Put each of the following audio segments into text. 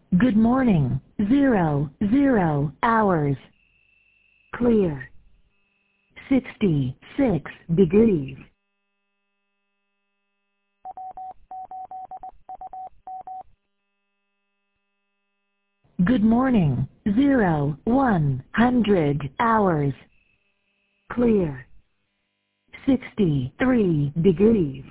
Good morning. 00 hours. Clear. 66 degrees. Good morning. 100 hours. Clear. 63 degrees.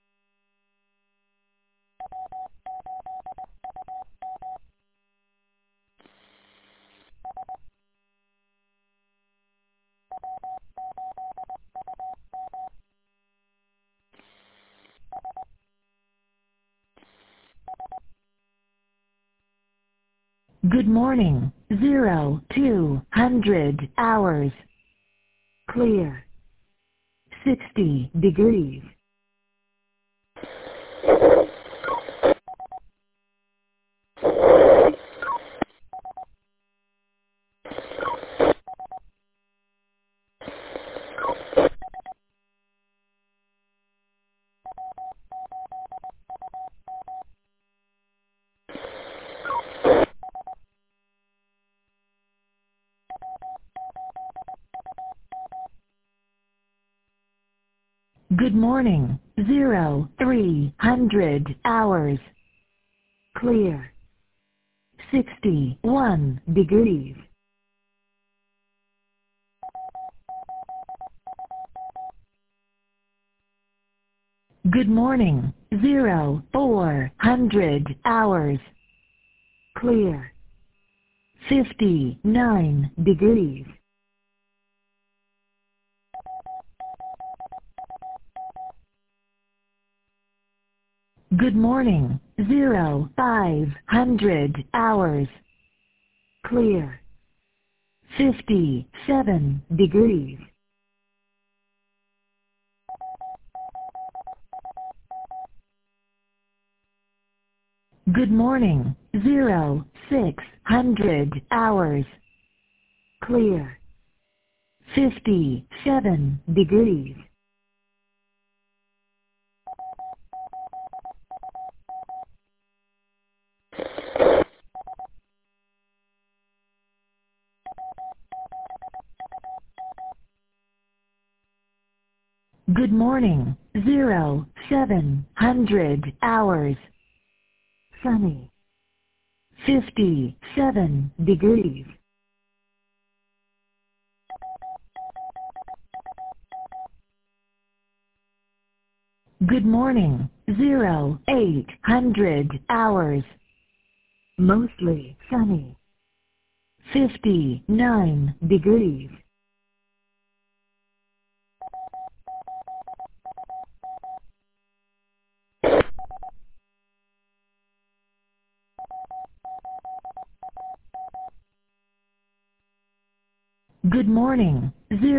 Good morning. 200 hours. Clear. 60 degrees. Good morning. 300 hours. Clear. 61 degrees. Good morning. 400 hours. Clear. 59 degrees. Good morning. 500 hours. Clear. 57 degrees. Good morning. 600 hours. Clear. 57 degrees. Good morning. 700 hours. Sunny. 57 degrees. Good morning. 800 hours. Mostly sunny. 59 degrees. Good morning.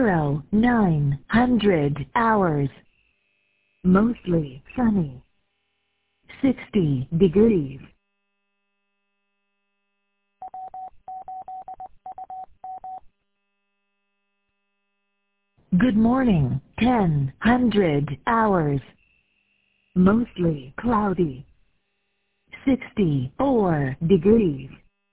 900 hours. Mostly sunny. 60 degrees. Good morning. 1000 hours. Mostly cloudy. 64 degrees.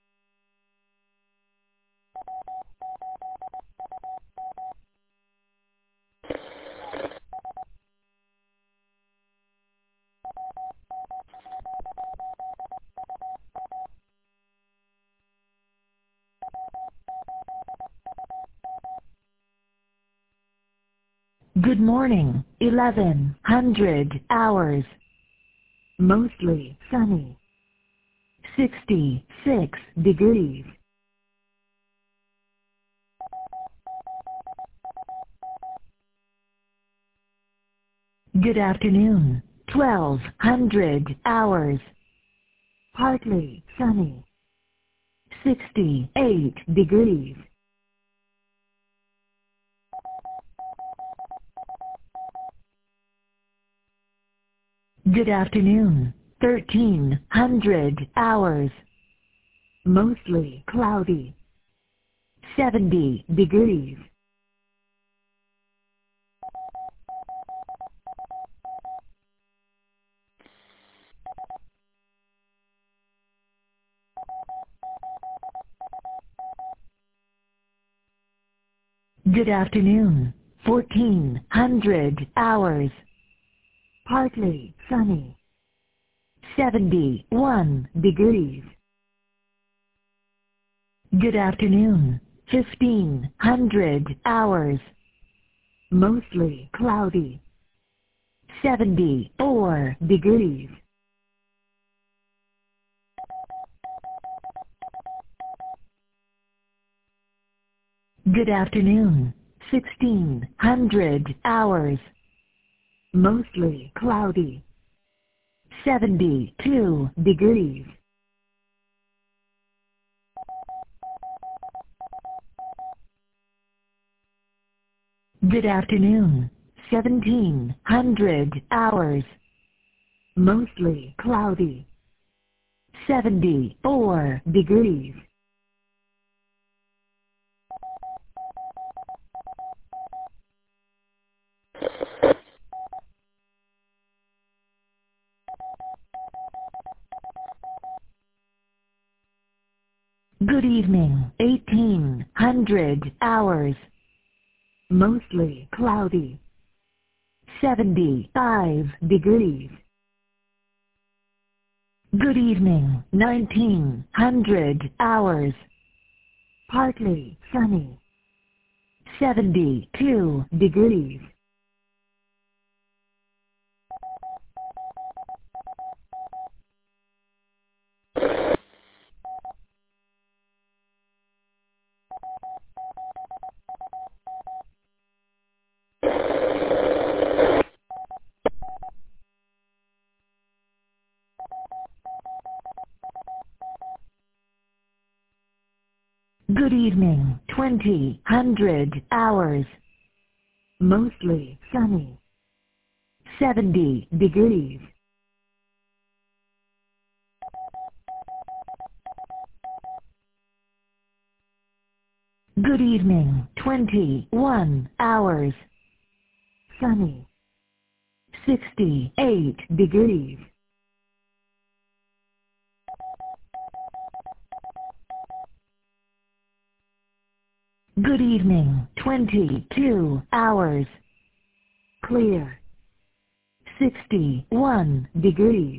Good morning. 1100 hours. Mostly sunny. 66 degrees. Good afternoon. 1200 hours. Partly sunny. 68 degrees. Good afternoon. 1300 hours. Mostly cloudy. 70 degrees. Good afternoon. 1400 hours. Partly sunny. 71 degrees. Good afternoon. 1500 hours. Mostly cloudy. 74 degrees. Good afternoon. 1600 hours. Mostly cloudy. 72 degrees. Good afternoon. 1700 hours. Mostly cloudy. 74 degrees. Good evening. 1800 hours. Mostly cloudy. 75 degrees. Good evening. 1900 hours. Partly sunny. 72 degrees. Good evening. 2000 hours. Mostly sunny. 70 degrees. Good evening. 21 hours. Sunny. 68 degrees. Good evening. 22 hours. Clear. 61 degrees.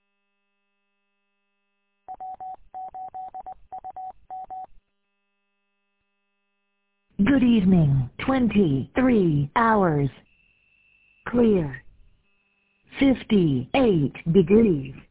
Good evening. 23 hours. Clear. 58 degrees.